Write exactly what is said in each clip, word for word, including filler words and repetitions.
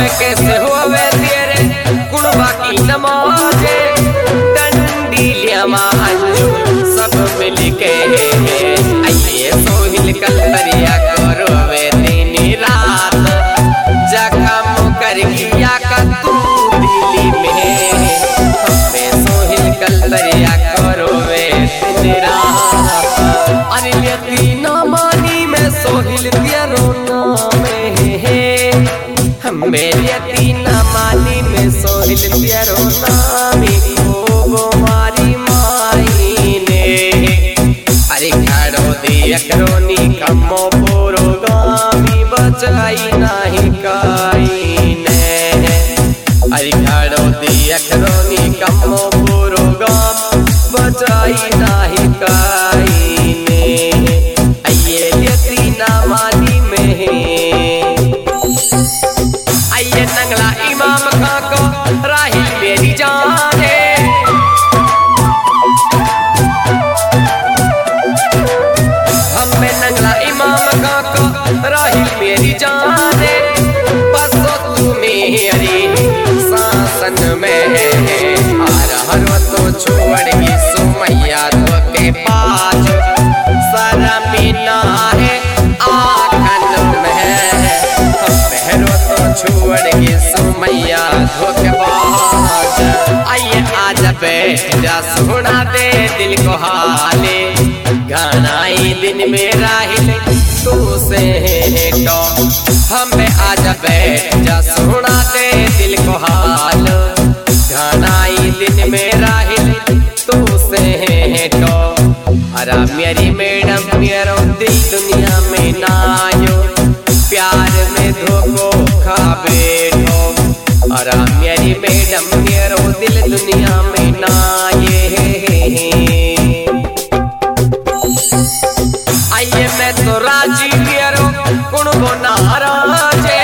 कैसे होवे तेरे कुड़बा की नमाजे डंडीलिया अंजुम सब मिल के आइए सोहिल कलरिया करो वे दिन रात जखम कर किया का तू दिल्ली में हमें सोहिल कलरिया करो वे दिन रात अरे यतीना मानी में सोहिल दिया रोना में मेरी यतीना मानी में सोहिल दिया रोना में को मारी माई ने अरे खड़ो दिया करोनी कमो पोरो गामी बचाई नहीं काई ने अरे खड़ो दिया करोनी कमो पोरो गाम बचाई नहीं काई ने आइए यतीना मानी में आइए नंगला इमाम खां को राही मेरी जाने हमें नंगला इमाम खां को राही मेरी जाने बसो तुम्हें अरे शासन में आ रहा तो छोड़गी सुमैया तो के पास शर्मिना है आखन में बहरो तो छोड़गी सुमैया धोखेबाज आइए आज बैठ जा सुना दे दिल को हाले घनाई दिन में राहिल तू से तो हमें आज बैठ जा सुना दे दिल को हाल घनाई दिन में राहिल तू से तो अरा मेरी मैडम मेरा दिल दुनिया में नायो प्यार में धोखो खा बैठो अरा मेरी मैडम मेरा दिल दुनिया में नाये आइए मैं तो राजी मेरो कुण को नाराजे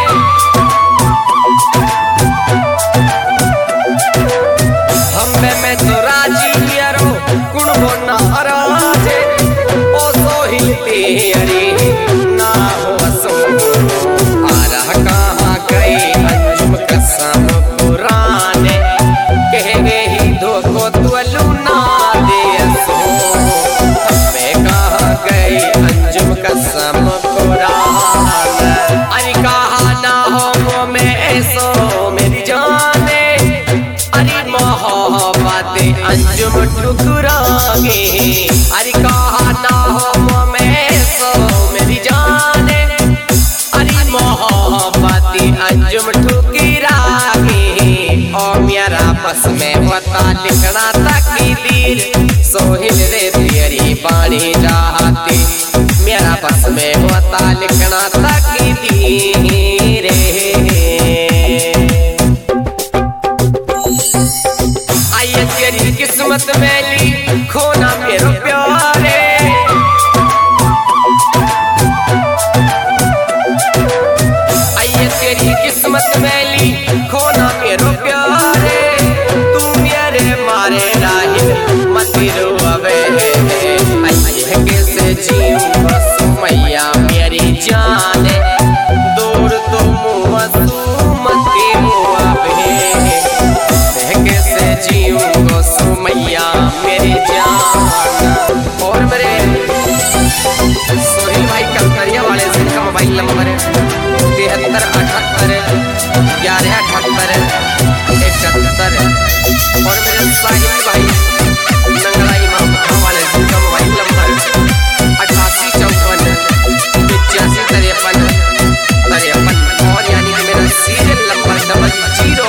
हमें मैं तो राजी मेरो कुण को नाराजे ओ सोहिल तेरी ना हो सो आ रहा कहाँ गई अंजुम कसम पुराने कह गई धोखो तुअलू ना दे सो हमें कहाँ गई अंजुम कसम पुराने अरे कहा ना हो मैं ऐसो मेरी जाने अरे मोहब्बत अंजुम ठुकरागे अरे कहा ना हो मैं ऐसो मेरी जाने अरे मोहब्बत अंजुम ठुकरागे और मेरा बस में होता लिखना तकदीर सोहिल रे तेरी बाणी चाहती मेरा बस में होता लिखना तकदीर आइए तेरी किस्मत मैली खोना मेरो प्यारे आइए तेरी किस्मत मैली खोना मेरो प्यारे तू मेरे मारे राहिल मती रोवे आइए कैसे जीऊं सुमैया मेरी जाने दूर तो मुँह सुमती रोवे कैसे जीऊं सुमैया मेरी जान और मेरे सोहिल भाई कलकरिया वाले से का मोबाइल नंबर तिहत्तर अठहत्तर ग्यारह अठहत्तर इकहत्तर और मेरे साहिल भाई नंगला इमाम खां वाले से का मोबाइल नंबर अठासी चौवन पचासी तिरपन तिरपन और यानी कि मेरा सीरियल नंबर डबल जीरो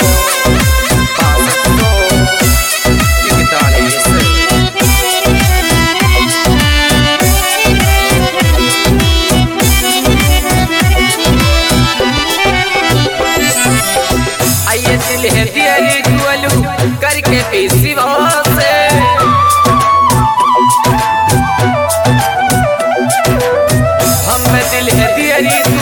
करके पीसीवा से हम दिल है तेरी